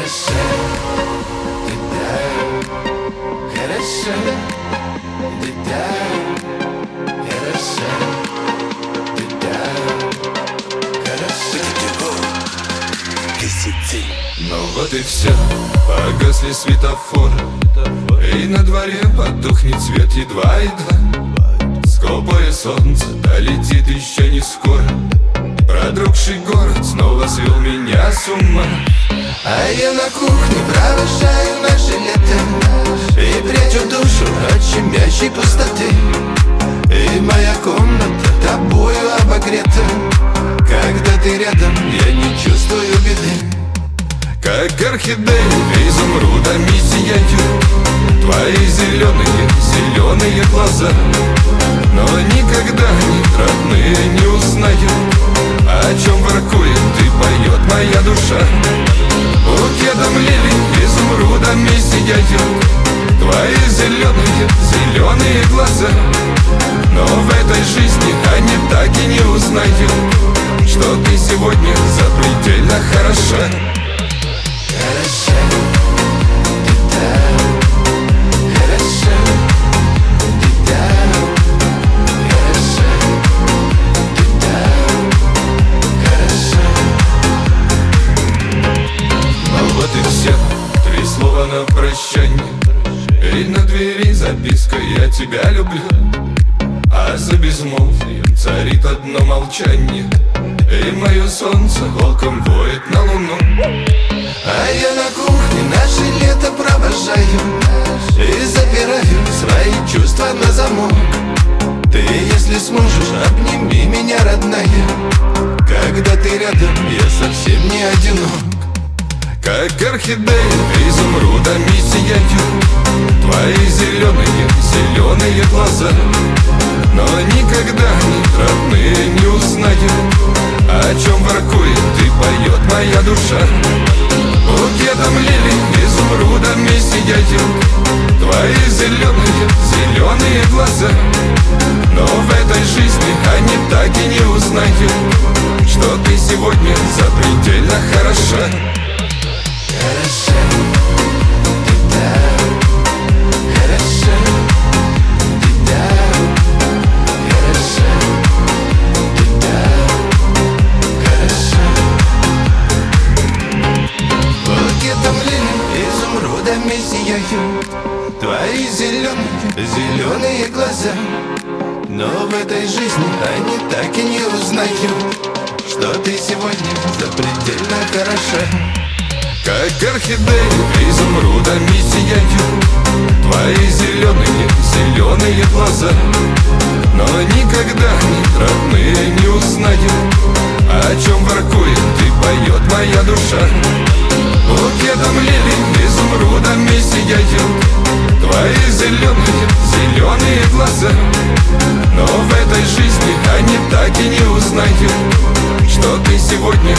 Хорошо, ты да, хорошо, ты да, хорошо, ты да, хорошо. Ну вот и все, погасли светофоры, и на дворе потухнет свет едва-едва. Скупое солнце долетит еще не скоро. Продрогший город снова свел меня с ума. А я на кухне провожаю наше лето и прячу душу от щемящей пустоты. И моя комната тобою обогрета. Когда ты рядом, я не чувствую беды. Как орхидеи изумрудами сияют твои зеленые глаза. Но никогда они, родные, не узнают, о чем воркует и поет моя душа. Букетом лилий изумрудами сияют твои зеленые глаза. Но в этой жизни они так и не узнают, что ты сегодня запредельно хороша. Хорошо, ты да, хорошо, ты да, хорошо, ты да, хорошо. Ну вот и все, 3 слова на прощанье, и на двери записка «Я тебя люблю». А за безмолвием царит одно молчание, и мое солнце волком воет на луну. А я на кухне наше лето провожаю и запираю свои чувства на замок. Ты, если сможешь, обними меня, родная. Когда ты рядом, я совсем не одинок. Как орхидеи изумрудами сияют твои зеленые глаза. Но никогда они, родные, не узнают, о чем воркует и поет моя душа. Букетом лилий изумрудами сияют твои зеленые глаза. Но в этой жизни они так и не узнают, что ты сегодня запредельно хороша. Хорошо, ты да, хорошо, ты да, хорошо, ты да, хорошо. Букетом лилий изумрудами сияют твои зеленые глаза. Но в этой жизни они так и не узнают, что ты сегодня запредельно хороша. Как орхидеи изумрудами сияют твои зеленые глаза. Но никогда они, родные, не узнают, о чем воркует и поет моя душа. Букетом лилий изумрудами сияют твои зеленые глаза. Но в этой жизни они так и не узнают, что ты сегодня